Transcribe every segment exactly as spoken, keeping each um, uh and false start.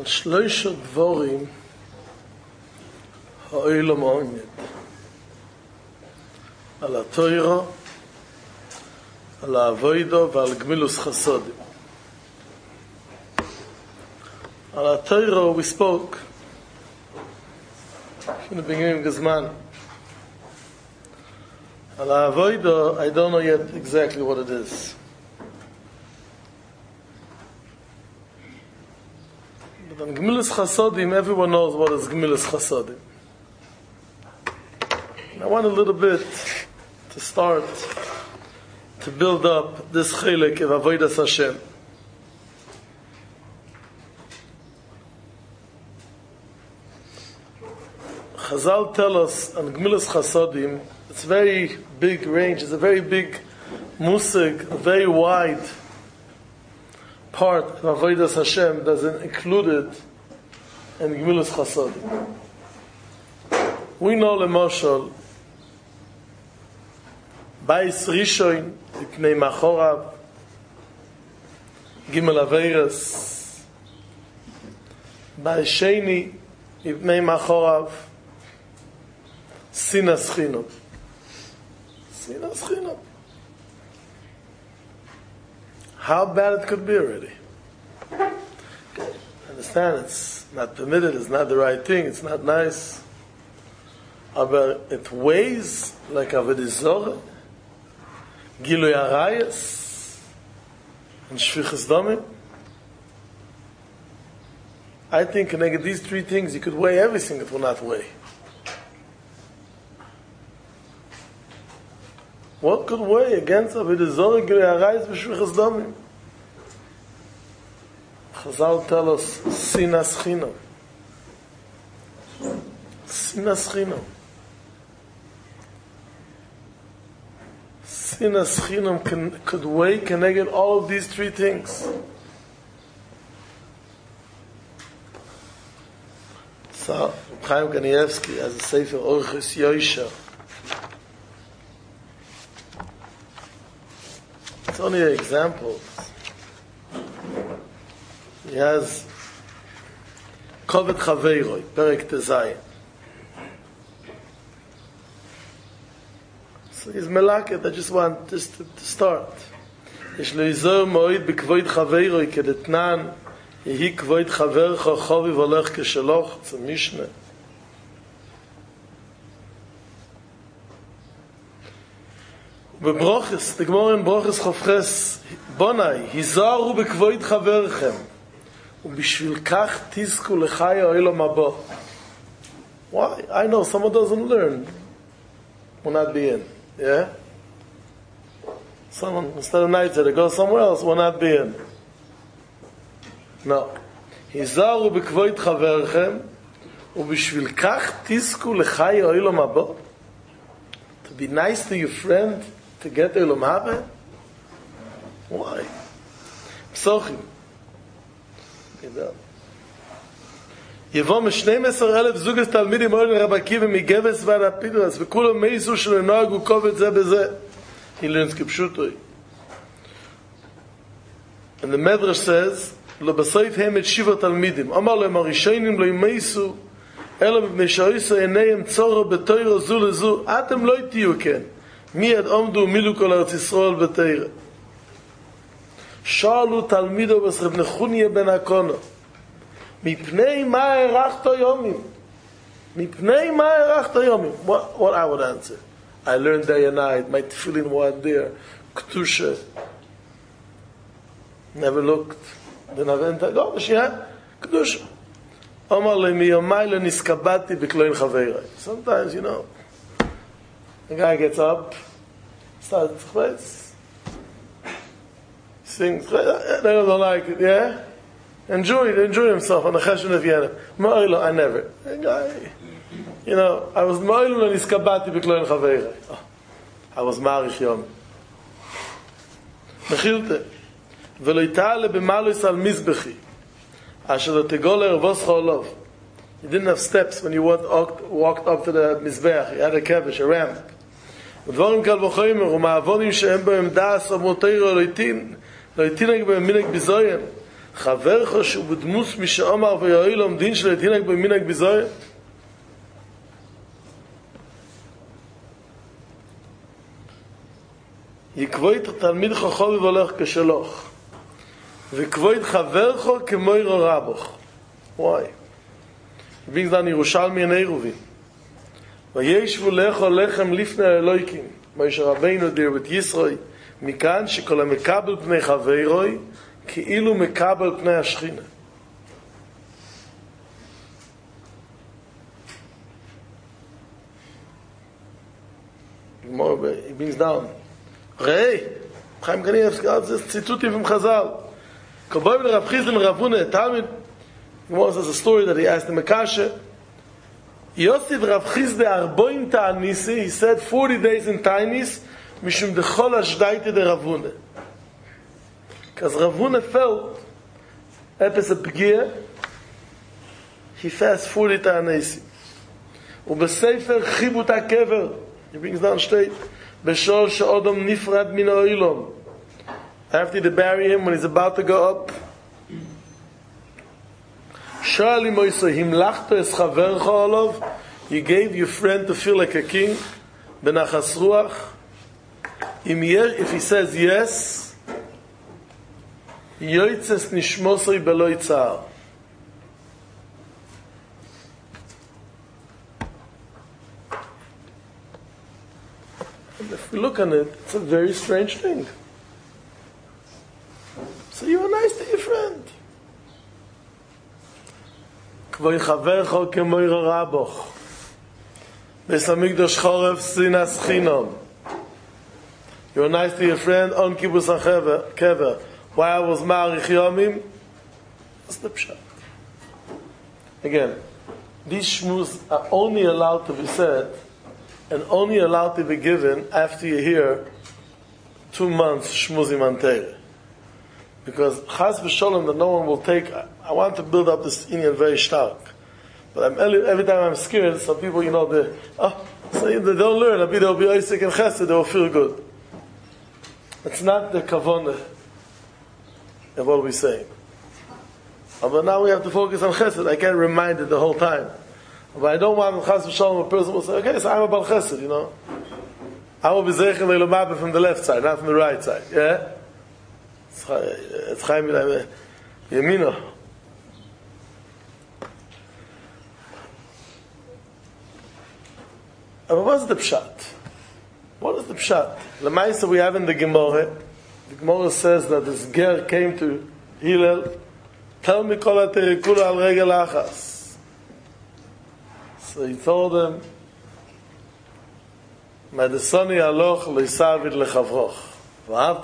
שלושה דבורים העולם עומד. על התורה, על העבודה ועל גמילוס חסדים. על התורה we spoke in the beginning of the zman. על העבודה, I don't know yet exactly what it is. But on Gemilas Chasodim, everyone knows what is Gemilas Chasodim. And I want a little bit to start to build up this chilek of Avodas Hashem. Chazal tell us on Gemilas Chasodim, it's a very big range, it's a very big musig, a very wide part of Avodas Hashem that's included in Gemilas Chasodim. We know Lemashal, Bais Rishon, Ipnei Machorav, Gimel Averas, Bais Sheni, Ipnei Machorav, Sinas Chinam. Sinas Chinam. How bad it could be already. Understand, it's not permitted, it's not the right thing, it's not nice. But it weighs like Avodah Zorah, Gilui Arayas, and Shvichas Damim. I think connected these three things, you could weigh everything it will not weigh. What could weigh against Avodah Zorah, Gilui Arayas, and Shvichas Damim? Chazal tell us, Sinas Chinam. Sinas Chinam. Sinas Chinam can, could weigh connected all of these three things. So, Chaim Kanievsky has a sefer Orchis Yosha. It's only an example. He has Kovet Chaveiroi, Perek Tezayin. So he's melaket, I just want just to, to start. Yesh lo yizor moed b'kvoid Chaveiroi kedetnan, yehi kvoid Chavercha choviv olech kesheloch. It's a Mishnah. Bebroches, the Gemara in Broches Chofches, Bonai, hizaru b'kvoid Chaverchem. ובשביל כך תזכו לחיי העולם הבא. Why? I know someone doesn't learn will not be in. Yeah? Someone, instead of night to go somewhere else, will not be in. No. היזהרו בכבוד חברכם, ובשביל כך תזכו לחיי העולם הבא. To be nice to your friend, to get העולם הבא? Why? פסוחים. יבוא משנים עשר אלף זוגס תלמידים אוהל רב עקיבא מגבס ועד הפידרס וכולם מייסו שלא נוהגו כובד זה בזה. He learns כפשוטוי. And the Medrash says לא בסוף הם את שבע תלמידים אמר להם הראשונים לא ימייסו אלא מפני שהאיסו עיניהם צורו בתוירו זו לזו אתם לא תהיו כן מיד עומדו ומילאו כל ארץ ישראל בתוירו. שאלו תלמידו בסרב נחוניה בן הקונו מפני מה הערכת יומים מפני מה הערכת יומים. What, what I would answer, I learned day and night, my tefillin was there, Kedusha, never looked, didn't have anything, no, but she had Kedusha. אמר לי מיומי לא נסקבתי בכלוין חברי. Sometimes, you know, the guy gets up, starts to place, sings, they don't like it, yeah? Enjoy it, enjoy himself on the Cheshvan of Vienna. Ma'ilo, I never. You know, I was Ma'ilo and Iskabati B'kloin Chaveirei. I was Ma'arich Yom. Mechilte. V'lo itale b'malos al mizbechi. Asher lo tegol ervoscha olov. You didn't have steps when you walked, walked up to the Mizbeach. You had a kevish, a ramp. ודבורים קל וחומר ומעבונים שהם בהם דעס או מותירו לא יתין לא יתינק בהם מינק בזוין חברך שהוא בדמוס מי שאמר ויועילום דין שלו תינק במינק בזויה. יקבוית תלמיד חכם והולך כשלוך. וקבוית חברך כמוירו רבוך. וואי. brings down Yerushalmi and Eruvin. וישבו לכו לחם לפני האלוהיקים. משה רבינו דיר בית ישרוי. מכאן שכל המקבל פני חברוי, כאילו מקבל פני השכינה. It brings down. ראי, חיים קניאבסקי, זה ציטוטים עם חז"ל. כל בואי לרב חיסדן רבונה, תלמיד, Gemara says a story that he asked him a kasha. Yosef Rav Chizde arboim ta'anisi, he said forty days in Tainis, mishum dechol ashdaite de Ravuna. Because Ravuna felt, epes a pgia, he fasted forty ta'anisi. Ubesefer chibut ha'kever, he brings down state, b'shor she'odom nifrad min ha'ilom. After they bury him, when he's about to go up, Surely, Moisa, himlachto es chavercha olav, you gave your friend to feel like a king, benachas ruach. If he says yes, yoitzes nishmosoi beloi tzar. And if we look on it, it's a very strange thing. So you are nice to your friend. כבוי חברך כמוירו רבוך בית המקדש חורף סינס חינום. You were nice to your friend on kibbutz kever while I was marich yomim. That's the pshat. Again, these shmuz are only allowed to be said and only allowed to be given after you hear two months shmuzim an Torah. Because chas v'sholem that no one will take. I want to build up this Indian very stark, but I'm, every time I'm scared, some people, you know, they oh, so they don't learn. Maybe they'll be oisik and chesed. They will feel good. It's not the kavanah of what we're saying. But now we have to focus on chesed. I can't remind it the whole time. But I don't want chas v'sholem a person will say, okay, so I'm about chesed, you know. I will be zeichen le'lomabah from the left side, not from the right side. Yeah. It's Chaim Yemino. But what's the pshat? What is the pshat? The Maisa we have in the Gemara. The Gemara says that this ger came to Hillel. Tell me kol ha'terikula al regel achas. So he told him, Madesoni aloch leisavid lechavroch. All of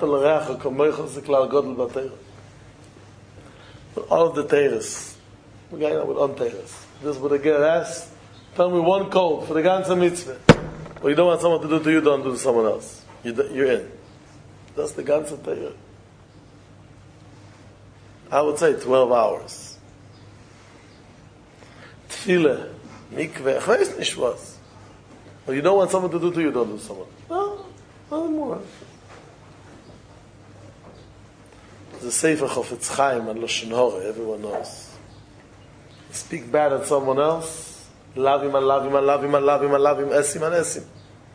the Teres. We're going on with on Teres. This is what the girl asked. Tell me one code for the ganze mitzvah. Well, you don't want someone to do to you, don't do to someone else. You're in. That's the ganze Torah. I would say twelve hours. Tefillah, mikveh, ich weiß nicht was. Well, you don't want someone to do to you, don't do to someone. No, no more. The Sefer Chofetz Chaim and Lashon Hora, everyone knows. You speak bad at someone else, love him and love him and love him and love him and love him, esim and esim.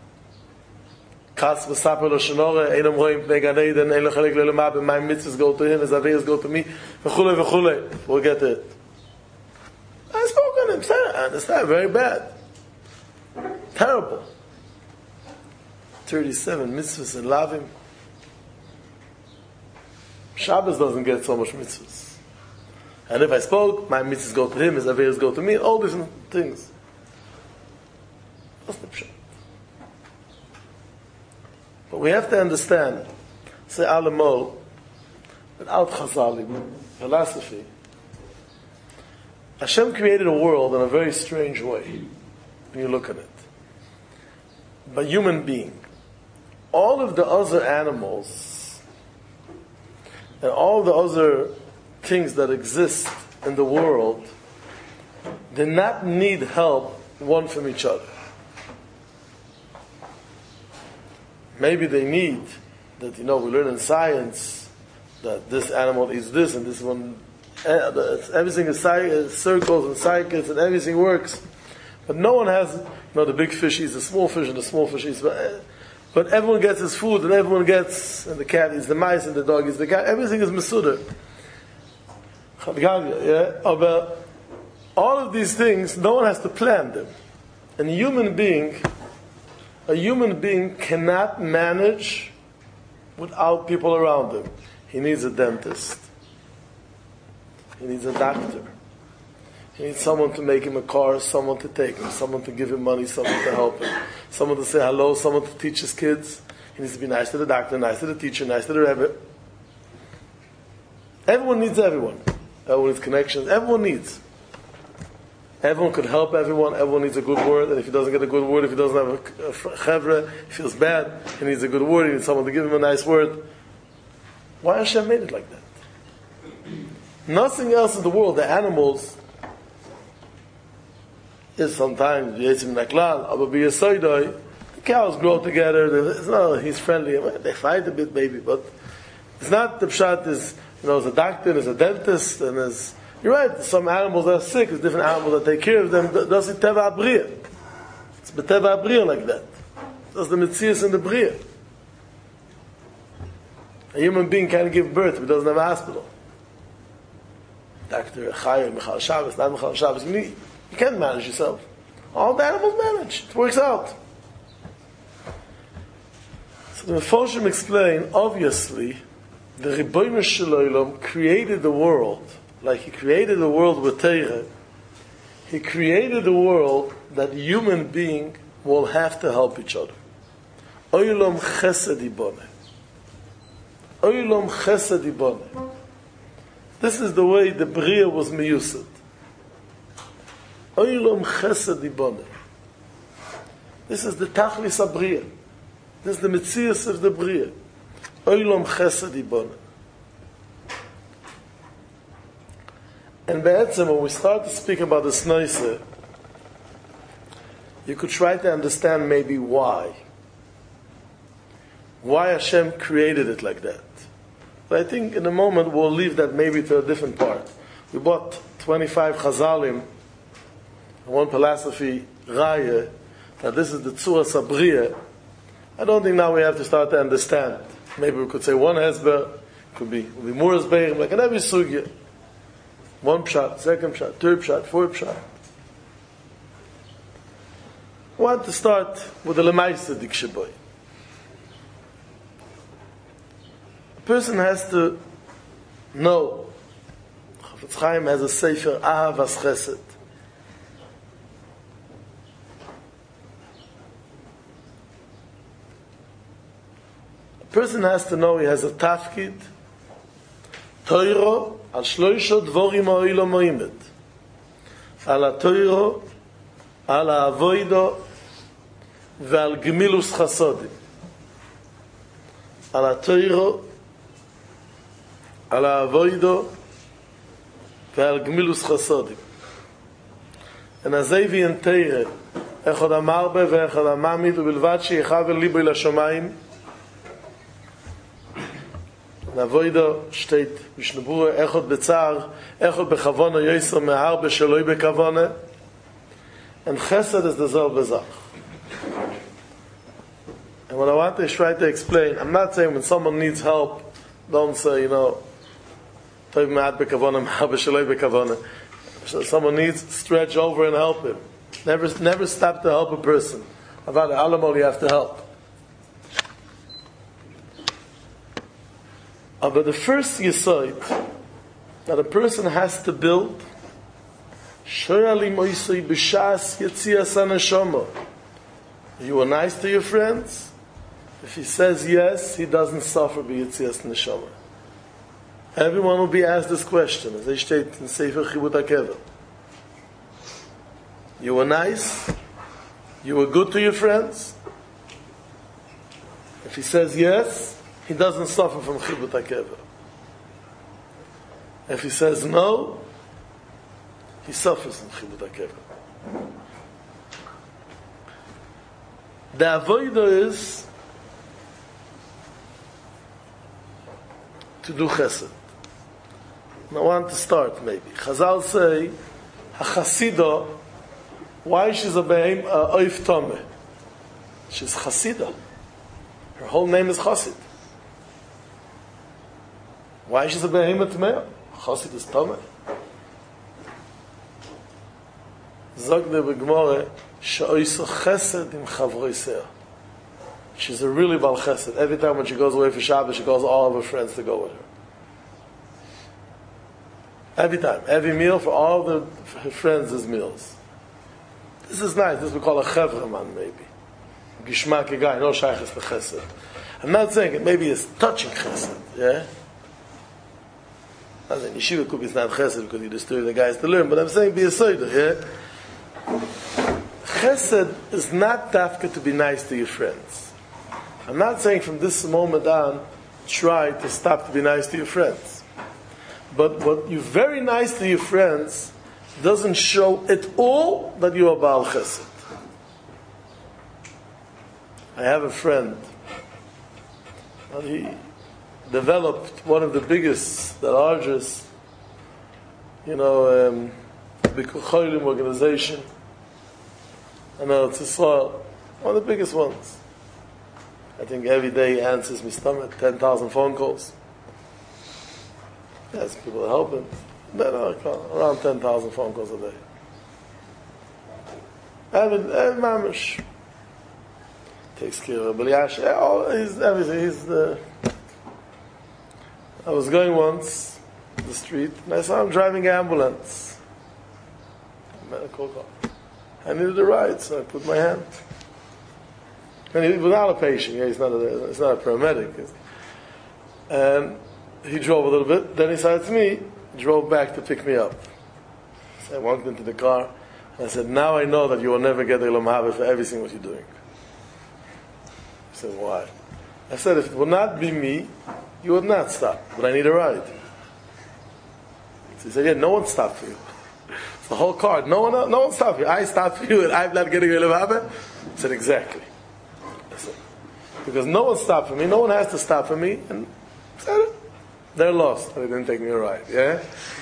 Katz v'saper Lashon Hora, einam roim pnei Gan Eden, ein lechalek le'lemab, my mitzvahs go to him, his aveiros go to me, v'chule v'chule. We'll get to it. I spoke on him, sir. I understand, very bad. Terrible. thirty-seven mitzvahs and love him. Shabbos doesn't get so much mitzvahs. And if I spoke, my mitzvahs go to him, his aveiros go to me, all different things. That's the pshat. But we have to understand, say Alamol, without Chazalim, philosophy, Hashem created a world in a very strange way, when you look at it. By human being. All of the other animals, and all the other things that exist in the world do not need help one from each other. Maybe they need that, you know, we learn in science that this animal eats this and this one Everything is circles and cycles, and everything works. But no one has, you know, the big fish eats the small fish, and the small fish eats. But, but everyone gets his food, and everyone gets, and the cat eats the mice, and the dog eats the cat. Everything is mesuder. Yeah, but all of these things, no one has to plan them. And a human being, a human being cannot manage without people around him. He needs a dentist. He needs a doctor. He needs someone to make him a car, someone to take him, someone to give him money, someone to help him, someone to say hello, someone to teach his kids. He needs to be nice to the doctor, nice to the teacher, nice to the Rebbe. Everyone needs everyone. Everyone needs connections. Everyone needs. Everyone could help everyone. Everyone needs a good word. And if he doesn't get a good word, if he doesn't have a, a chevra, he feels bad. He needs a good word. He needs someone to give him a nice word. Why Hashem made it like that? Nothing else in the world, the animals, is sometimes Yetzim Naklal, Abba B'Yesoidoi. The cows grow together. It's not, he's friendly. They fight a bit, maybe, but it's not the pshat. Is, you know, there's a doctor, there's a dentist, and there's. You're right. Some animals that are sick. There's different animals that take care of them. That's the teva abriya. It's the teva abriya like that. That's the mitzias in the bria. A human being can't give birth if he doesn't have a hospital. Doctor Chayim, Michal Shabbos, not Michal Shabbos. You, need, you can't manage yourself. All the animals manage. It works out. So the Mefoshim explain, obviously, the Ribono Shel Olam created the world, like He created the world with Torah. He created the world that human being will have to help each other. Olam Chesed Iboneh. Olam Chesed Iboneh. This is the way the Bria was miyusad. Olam Chesed Iboneh. This is the Tachlis HaBria. This is the Metzias of the Bria. Olam Chesed Iboneh. And be'etzem, when we start to speak about the Snoise, you could try to understand maybe why. Why Hashem created it like that. But I think in a moment we'll leave that maybe to a different part. We bought twenty-five Chazalim, and one philosophy, Raya, that this is the Tzura Sabriya. I don't think now we have to start to understand. Maybe we could say one Hezber, could be, could be more Hezberim, like in every Sugya. One Pshat, second Pshat, third Pshat, fourth Pshat. I want to start with the Lemaisa Dikshaboy. A person has to know. Chafetz Chaim has a Sefer Ahavas Chesed. A person has to know he has a tafkid, Torah, al shloisha dvorim ha'olam moimed. Al ha-Torah, al ha-avoida, ve'al gemilus chasodim. Al ha-Torah, al ha-avoida, ve'al gemilus chasodim. And azay and Torah, echad ha-marbe ve'echad ha-mamid, u'bilvad she'yechaver libo ila shomayim. Navoida steht Mishnabura Echot Betzar Echot Bechavona Yoiser Mehar Besheloi Bekavona, and Chesed is the Zel Bezach. And what I want to try to explain, I'm not saying when someone needs help, don't say, you know, Tov Mehar Bekavona Mehar Besheloi Bekavona. So someone needs, stretch over and help him. Never, never stop to help a person. About the Alamol you have to help. Uh, but the first yesod that a person has to build, you are nice to your friends. If he says yes, he doesn't suffer b'yetzias neshama. Everyone will be asked this question, as they state in Sefer Chibut HaKever. You were nice. You were good to your friends. If he says yes, he doesn't suffer from Chibut HaKever. If he says no, he suffers from Chibut HaKever. The avodah is to do chesed. I want to start maybe. Chazal say, HaChasida, why she's a behem, a oif tomeh? She's Chasida. Her whole name is Chasid. Why she's a behemoth tameh? Chasid is tomeh. Zog de begmore, she'oiso chesed im chavroisea. She's a really bal chesed. Every time when she goes away for Shabbos, she calls all of her friends to go with her. Every time. Every meal for all the, for her friends is meals. This is nice. This we call a chevraman, maybe. Gishmak guy, no shaykhs to chesed. I'm not saying it maybe it's touching chesed, yeah? I'm saying yeshiva could be not chesed because you disturb the guys to learn, but I'm saying be a soider, yeah? Chesed is not dafka to be nice to your friends. I'm not saying from this moment on try to stop to be nice to your friends. But what you're very nice to your friends doesn't show at all that you are Baal Chesed. I have a friend, and he developed one of the biggest, the largest, you know, um, Bikkur Cholim organization. I know it's Israel, one of the biggest ones. I think every day he answers me stomach, ten thousand phone calls. Yes, people are helping. But, uh, around ten thousand phone calls a day. Every, every mamish. Takes care of Beliash. Oh, he's everything. He's the. I was going once to the street and I saw him driving an ambulance. Medical car. I needed a ride, so I put my hand. And he was not a patient. Yeah, he's not a. He's not a paramedic. And he drove a little bit. Then he said to me, drove back to pick me up. So I walked into the car and I said, "Now I know that you will never get the Ilam Haba for everything what you're doing." He said, "Why?" I said, "If it would not be me, you would not stop. But I need a ride." So he said, "Yeah, no one stopped for you. It's the whole car. No one, no one stopped for you. I stopped for you, and I'm not getting Ilam Haba." I said, "Exactly." I said, because no one stopped for me. No one has to stop for me. And I said, they're lost. They didn't take me a ride. Yeah.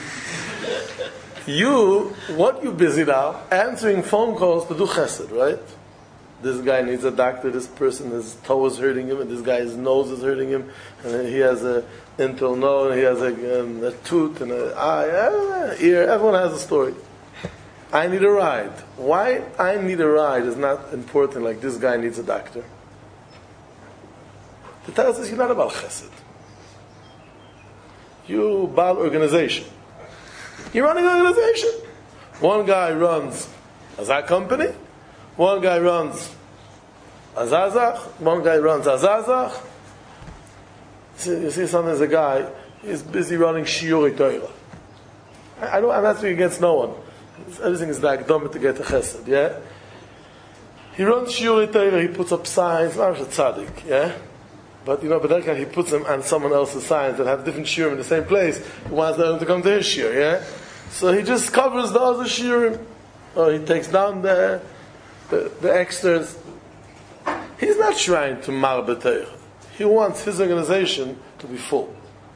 You, what you busy now? Answering phone calls to do chesed, right? This guy needs a doctor, this person, his toe is hurting him, and this guy's nose is hurting him, and he has a internal nose, and he has a, um, a tooth, and an eye, uh, ear, everyone has a story. I need a ride. Why I need a ride is not important like this guy needs a doctor. The Torah says you're not about chesed. You Baal organization. You're running an organization. One guy runs Azak company, one guy runs Azazach, one guy runs Azazach. You see, sometimes a guy is busy running Shiuri Torah. I don't, I'm not speaking against no one. Everything is like dumb to get a chesed, yeah? He runs Shiuri Torah, he puts up signs, I'm a tzaddik, yeah? But, you know, but that guy, he puts them on someone else's signs that have different shiurim in the same place. He wants them to come to his shiur, yeah? So he just covers the other shiurim. Or he takes down the, the, the extras. He's not trying to marbe Torah. He wants his organization to be full.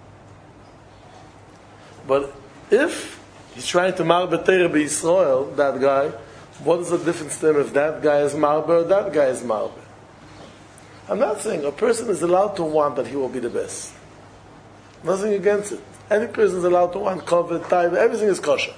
But if he's trying to marbe Torah by Yisrael, that guy, what is the difference to him if that guy is marbe or that guy is marbe? I'm not saying a person is allowed to want that he will be the best. Nothing against it. Any person is allowed to want covet, tithe, everything is kosher.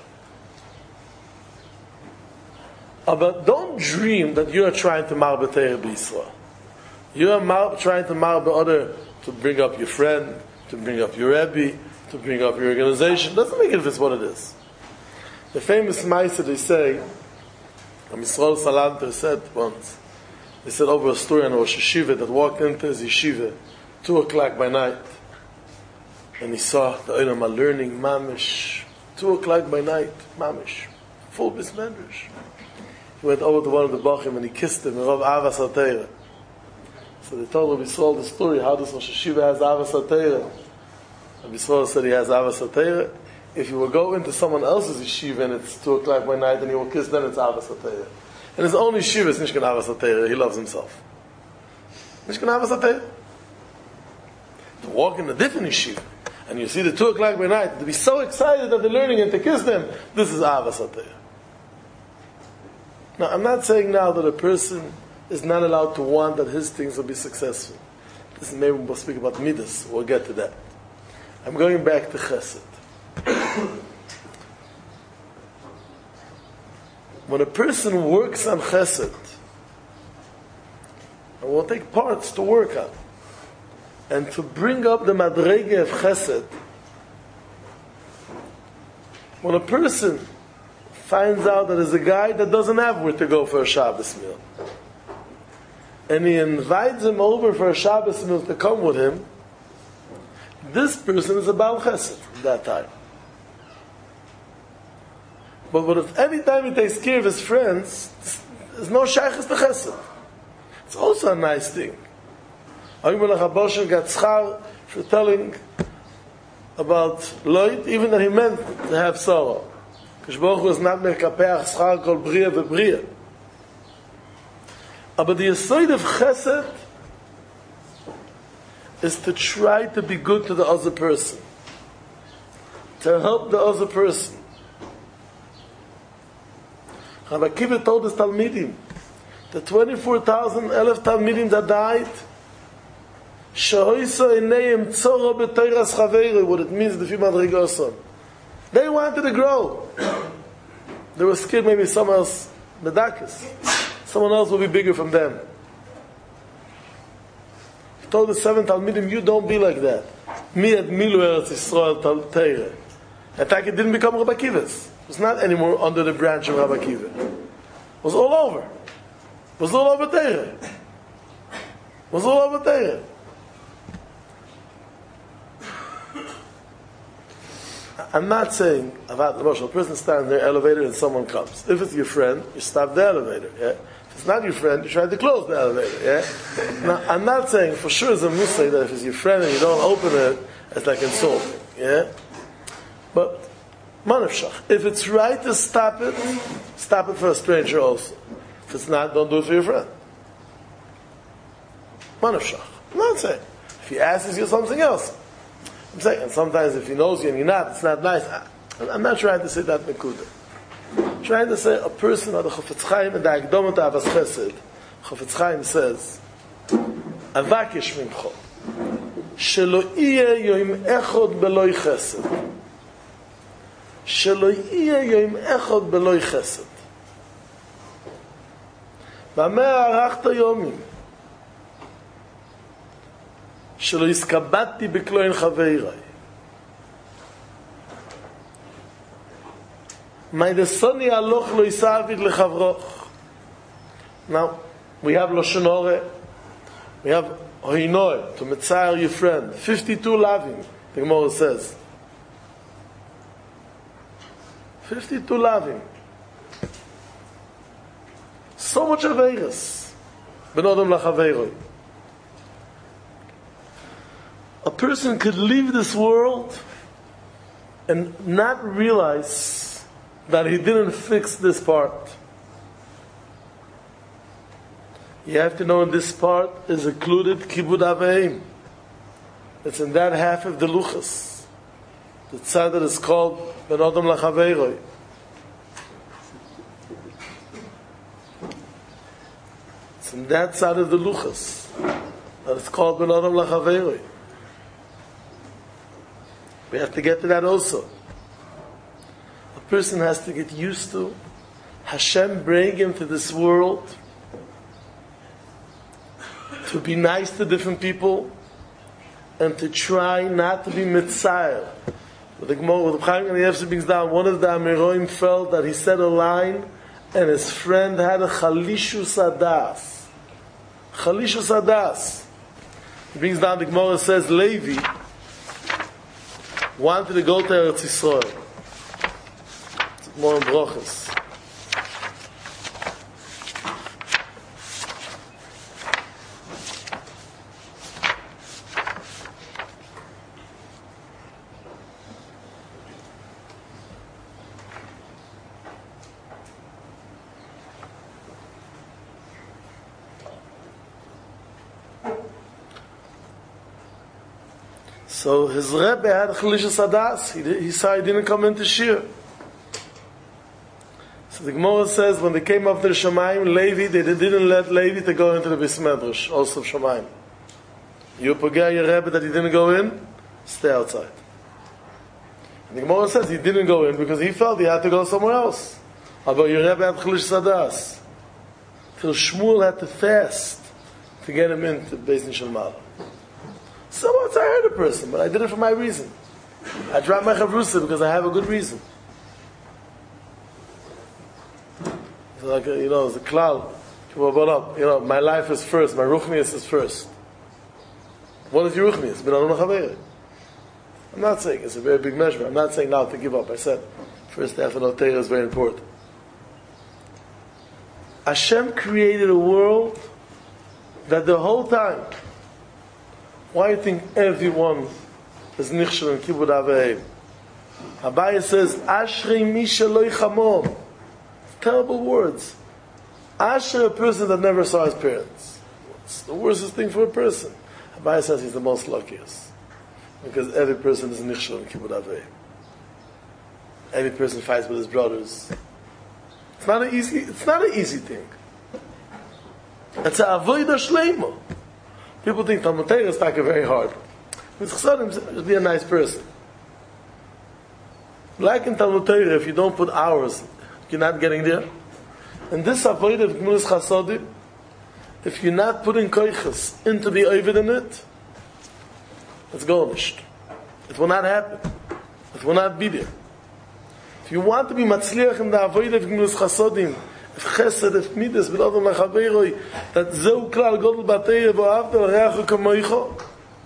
Uh, but don't dream that you are trying to marbe Torah b'Yisrael. You are mar- trying to marbe other, to bring up your friend, to bring up your Rebbe, to bring up your organization. Doesn't make a difference what it is. The famous Maisa, they say, Yisrael Salanter said once, they said over a story on Rosh Yeshiva that walked into his yeshiva two o'clock by night, and he saw the Olam learning mamish two o'clock by night mamish full bis medrash. He went over to one of the bachim and he kissed him and Rav Avas HaTorah. So they told Rabbi Yisrael the story how this Rosh Yeshiva has Avas HaTorah. Rabbi Yisrael said he has Avas HaTorah. If you will go into someone else's yeshiva and it's two o'clock by night and you will kiss, then it's Avas HaTorah. And his only shiva is Nishkan Avas HaTorah. He loves himself. Nishkan Avas HaTorah. To walk in a different yeshiva and you see the two o'clock by night, to be so excited that they're learning and to kiss them, this is Ahavas HaTorah. Now, I'm not saying now that a person is not allowed to want that his things will be successful. This is maybe we'll speak about Midas. We'll get to that. I'm going back to Chesed. When a person works on Chesed, and will take parts to work on, and to bring up the Madrege of Chesed, when a person finds out that there's a guy that doesn't have where to go for a Shabbos meal, and he invites him over for a Shabbos meal to come with him, this person is a Baal Chesed at that time. But what if every time he takes care of his friends, there's no Shaykhs to Chesed? It's also a nice thing. Ayimelech HaBoshen got schar for telling about Lloyd, even that he meant to have sorrow. Because Baruch Hu is not mekapeach schar kol bria v'bria. But the yesod of Chesed is to try to be good to the other person, to help the other person. Rabbi Akiva told his Talmidim, the twenty-four thousand elef Talmidim that died, Shehoisa Eineim Tzora B'Teiras Chaveiro, what it means, the Fim Adrigoson. They wanted to grow. They were scared maybe someone else, Medakis, someone else will be bigger from them. He told the seven Talmidim, you don't be like that. Mi at Milu Eretz Yisrael Teirah. In fact, it didn't become Rabbi Akiva's. It was not anymore under the branch of Rabbi Akiva. It was all over. It was all over Teirah. It was all over Teirah. I'm not saying about the emotional person standing in the elevator and someone comes. If it's your friend, you stop the elevator. Yeah? If it's not your friend, you try to close the elevator. Yeah? Now, I'm not saying for sure as a Muslim that if it's your friend and you don't open it, it's like insulting. Yeah? But manavshach. If it's right to stop it, stop it for a stranger also. If it's not, don't do it for your friend. Manavshach. I'm not saying. If he asks you something else. I'm saying, and sometimes if he knows you and you're not, it's not nice. I'm not trying to say that Nekuda. I'm trying to say a person of the Chofetz Chaim and the Akdamot Avas Chesed, Chofetz Chaim says, Avakish Mimcho, Shelo Iye Yoim Echod Beloi Chesed. Shelo Iye Yoim Echod Beloi Chesed. V'ameh Arachta Yomim. שלא הסקבדתי בכלוין חבריי. מהדסוני הלוך לא יסעביד לחברוך. Now, we have Lashon Hora, we have Hoinoe, to Metzair your friend, fifty-two lavim, the Gemara says. fifty-two lavim. So much Aveiras. Benodom lachaveiroi. A person could leave this world and not realize that he didn't fix this part. You have to know in this part is included Kibud Aveim. It's in that half of the Luchas. The tzad that is called Ben Odom Lachaveiroi. It's in that side of the Luchas that it's called Ben Odom Lachaveiroi. We have to get to that also. A person has to get used to Hashem bring him to this world to be nice to different people and to try not to be mitzayel. With the Gemara, with the Chaim Kanievsky brings down, one of the Amiroim felt that he said a line and his friend had a chalishu sadas. Chalishu sadas. He brings down, the Gemara says, Levi wanted to go to Eretz Yisrael. It's more in Brochus. So his Rebbe had Chalishas Adas. He, he saw he didn't come into Shir. So the Gemara says when they came up to the Shamayim, Levi, they didn't let Levi to go into the Beis Medrash, also of Shamayim. You forget your Rebbe that he didn't go in, stay outside. And the Gemara says he didn't go in because he felt he had to go somewhere else. But your Rebbe had Chalishas Adas. Till Shmuel had to fast to get him into Beis Din Shel Ma'ala. So once I heard a person, but I did it for my reason. I dropped my chavrusa because I have a good reason. It's like, you know, it's a cloud. People brought up, you know, my life is first, my ruchnius is first. What is your ruchnius? I'm not saying it's a very big measure. I'm not saying now to give up. I said, first half of Otera is very important. Hashem created a world that the whole time, why do you think everyone is nichshel and kibud aveim? Abaye says, Ashrei mi shelo yichamom. Terrible words. Ashrei, a person that never saw his parents. It's the worstest thing for a person. Abaye says he's the most luckiest. Because every person is nichshel and kibud aveim. Every person fights with his brothers. It's not an easy, it's not an easy thing. It's a avodah shleima. People think Talmud Torah is like very hard. Just be a nice person. Like in Talmud Torah, if you don't put hours, you're not getting there. And this avodah of Gemilas Chasodim, if you're not putting koiches into the ovid in it, it's garnished. It will not happen. It will not be there. If you want to be matzliach in the avodah of Gemilas Chasodim, if chesed, if midas, b'ladam lachaveiroi, that zeu klal godel b'ateiah v'avdel reachu kamoicho.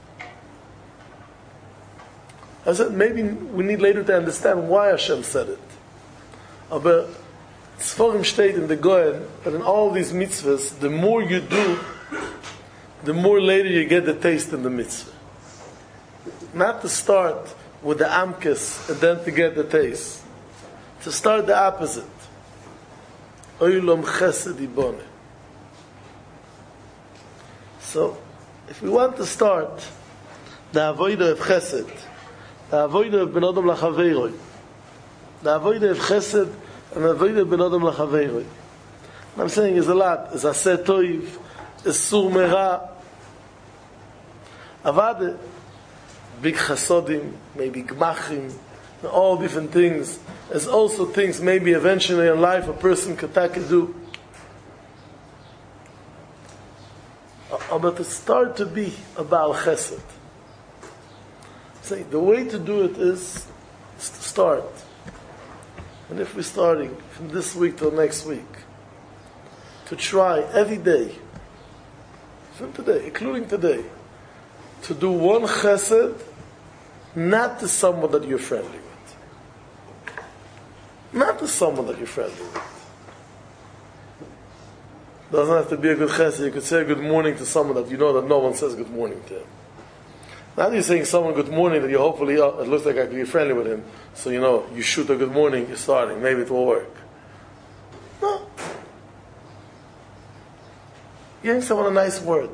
I said, maybe we need later to understand why Hashem said it. Aber Tzforim steht in the Goyen that in all these mitzvahs, the more you do, the more later you get the taste in the mitzvah. Not to start with the amkes and then to get the taste. To start the opposite. Oilom chesed ibone. So, if we want to start the avodah of chesed, the avodah of ben adam lachaveiroi, the avodah of chesed and the avodah of ben adam lachaveiroi. And I'm saying is a lot. Is aseh toiv, is sur mera. Avade, big chasodim, maybe gmachim, and all different things. There's also things maybe eventually in life a person could take and do. But to start to be a Baal Chesed. Say, the way to do it is, is to start. And if we're starting from this week till next week, to try every day, from today, including today, to do one Chesed, not to someone that you're friendly with. Not to someone that you're friendly with. Doesn't have to be a good chesed. You could say good morning to someone that you know that no one says good morning to him. Not you're saying someone good morning that you hopefully, uh, it looks like I could be friendly with him. So you know, you shoot a good morning, you're starting. Maybe it will work. No. You're giving someone a nice word.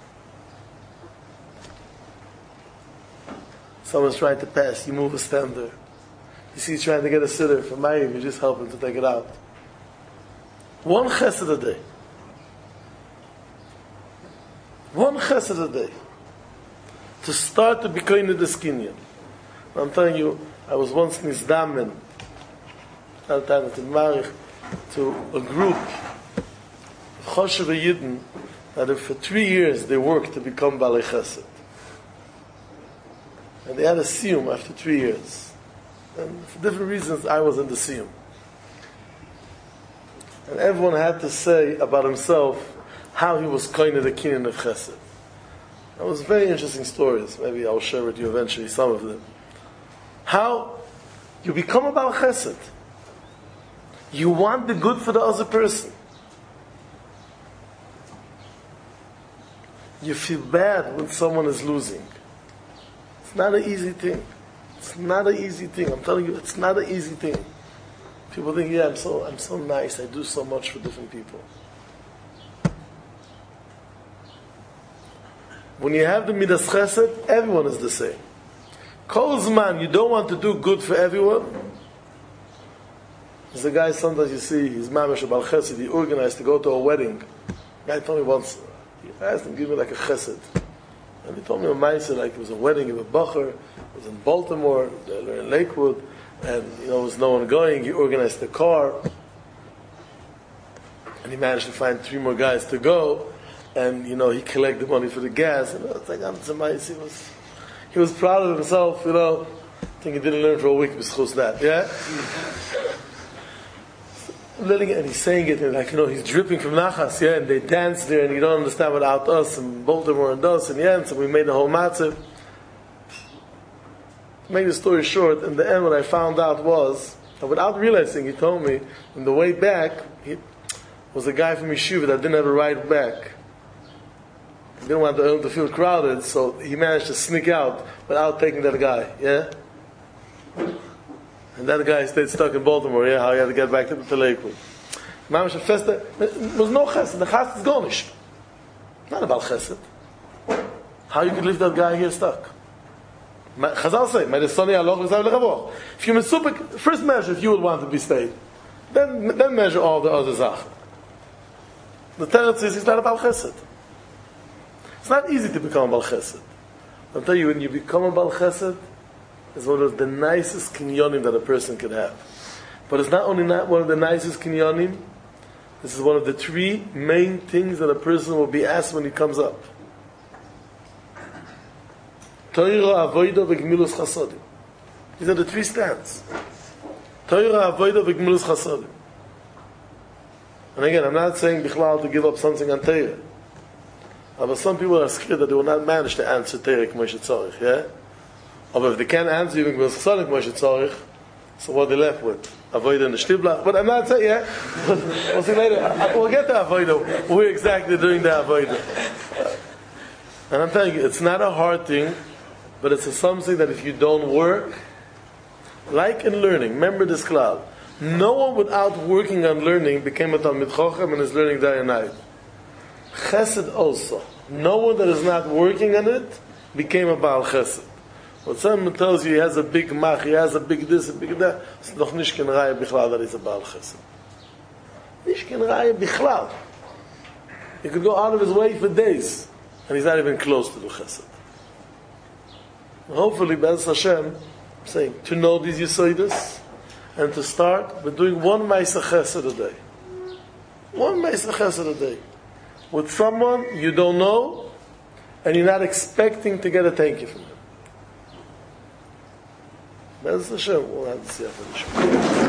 Someone's trying to pass, you move a stander. You see he's trying to get a sitter from Mayim, you just help him to take it out. One chesed a day. One chesed a day. To start to become the skinyan. I'm telling you, I was once nizdamen, to a group of Choshev Yidden that for three years they worked to become Balei Chesed. And they had a siyum after three years. And for different reasons, I was in the siyum. And everyone had to say about himself how he was kind of the kinyan of Chesed. That was very interesting stories. Maybe I'll share with you eventually some of them. How you become a Baal Chesed. You want the good for the other person. You feel bad when someone is losing. It's not an easy thing. It's not an easy thing. I'm telling you, it's not an easy thing. People think, yeah, I'm so I'm so nice. I do so much for different people. When you have the Midas Chesed, everyone is the same. Kolzman, you don't want to do good for everyone. There's a guy sometimes you see, his mamash Bal Chesed, he organized to go to a wedding. The guy told me once, he asked him, give me like a chesed. And he told me a mindset, like it was a wedding of a bacher, it was in Baltimore, they were in Lakewood, and you know, there was no one going, he organized the car, and he managed to find three more guys to go, and you know, he collected money for the gas, and it's like, I'm he was, he was proud of himself, you know, I think he didn't learn for a week, b'schus that, yeah? And he's saying it, and like, you know, he's dripping from nachas, yeah, and they dance there, and you don't understand without us, and Baltimore and us, and Jens, and we made the whole matzah. To make the story short, in the end, what I found out was, and without realizing, he told me, on the way back, he was a guy from Yeshiva that didn't have a ride back. He didn't want the to feel crowded, so he managed to sneak out without taking that guy, yeah? And that guy stayed stuck in Baltimore, yeah, how he had to get back to, to Lakewood. Mamash Festa, it was no chesed, the chesed is garnished. Not about chesed. How you could leave that guy here stuck? Chazal say, if you're mesupik, first measure if you would want to be stayed, then then measure all the other zach. The teretz is, it's not about chesed. It's not easy to become a bal chesed. I'll tell you, when you become a bal chesed, it's one of the nicest kinyonim that a person could have. But it's not only not one of the nicest kinyonim, this is one of the three main things that a person will be asked when he comes up. Torah, avodah, v'gmilus chasadim. These are the three stands. Torah, avodah, v'gmilus chasadim. And again, I'm not saying bichlal to give up something on Torah. But some people are scared that they will not manage to answer Torah k'mo shetzorich, yeah? But if they can't answer even Gmilus Chasadim k'mo shetzorich, so what are they left with? Avodah and the Shtibla. But I'm not saying, yeah? We'll see later. We'll get to Avodah. We're exactly doing the Avodah. And I'm telling you, it's not a hard thing, but it's a something that if you don't work, like in learning, remember this cloud. No one without working on learning became a Talmid Chochem and is learning day and night. Chesed also. No one that is not working on it became a Baal Chesed. When someone tells you he has a big mach, he has a big this, a big that, it's noch nicht kein Raya Bichlal that he's a Baal Chesed. Nicht kein Raya Bichlal. He could go out of his way for days, and he's not even close to the Chesed. Hopefully, Be'ez Hashem, I'm saying, to know these Yesodis, and to start with doing one Ma'aseh Chesed a day. One Ma'aseh Chesed a day. With someone you don't know, and you're not expecting to get a thank you from them. Be'ez Hashem, we'll have to see after the show.